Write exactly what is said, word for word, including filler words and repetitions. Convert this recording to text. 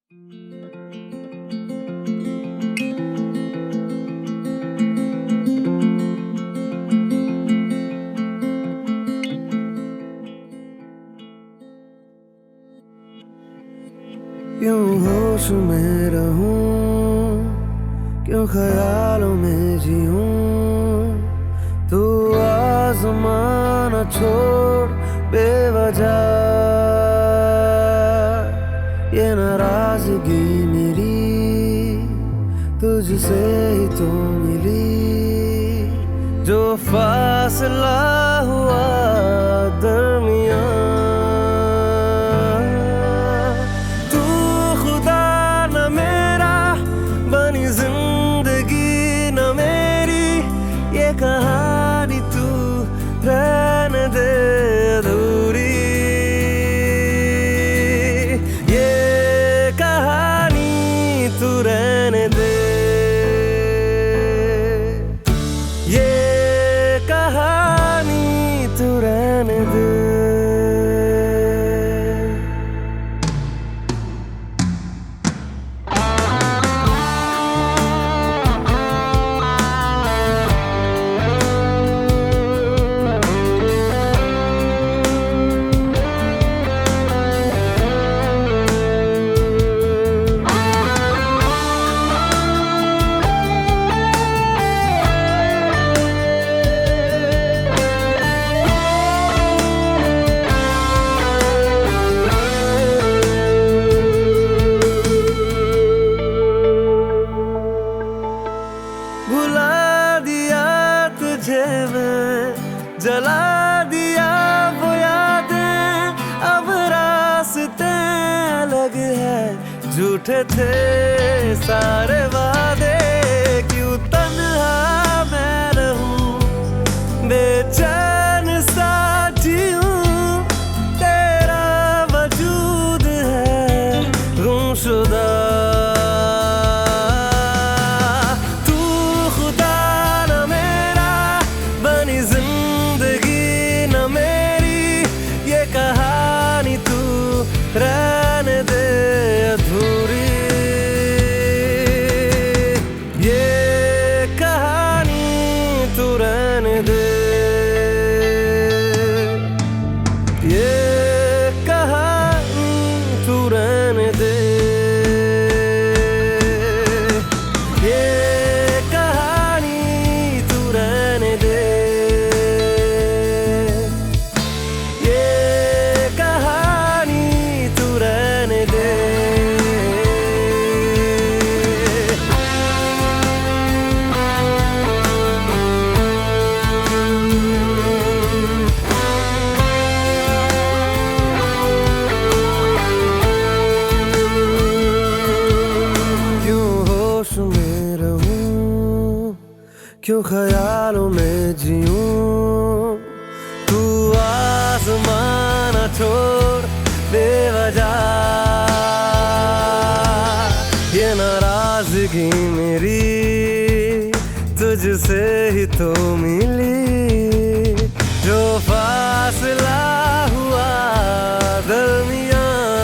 क्यों होश में रहूं, क्यों ख्यालों में जीऊं, तू आज़माना छोड़ बेवजह। ये नाराज़गी मेरी तुझसे ही तो मिली, जो फासला हुआ दरमियां। कहानी तू रहने दे अधूरी, ये कहानी तू रहने दे, ये कहानी तू रहने दे। भुला दिया तुझे मैं, जला दिया वो यादें, अब रास्ते अलग है, झूठे थे सारे वादे। क्यों तन्हा मैं रहूं, बेचैन सा जीऊं, तेरा वजूद है गुमशुदा। रहने दे अधूरी, ये कहानी तू रहने दे, ये कहानी तू रहने दे, ये कहानी तू रहने दे, ये में रहूं, क्यों ख्यालों में जीऊं, तू आज़माना छोड़ बेवजह। ये नाराज़गी मेरी तुझसे ही तो मिली, जो फासला हुआ दरमियां।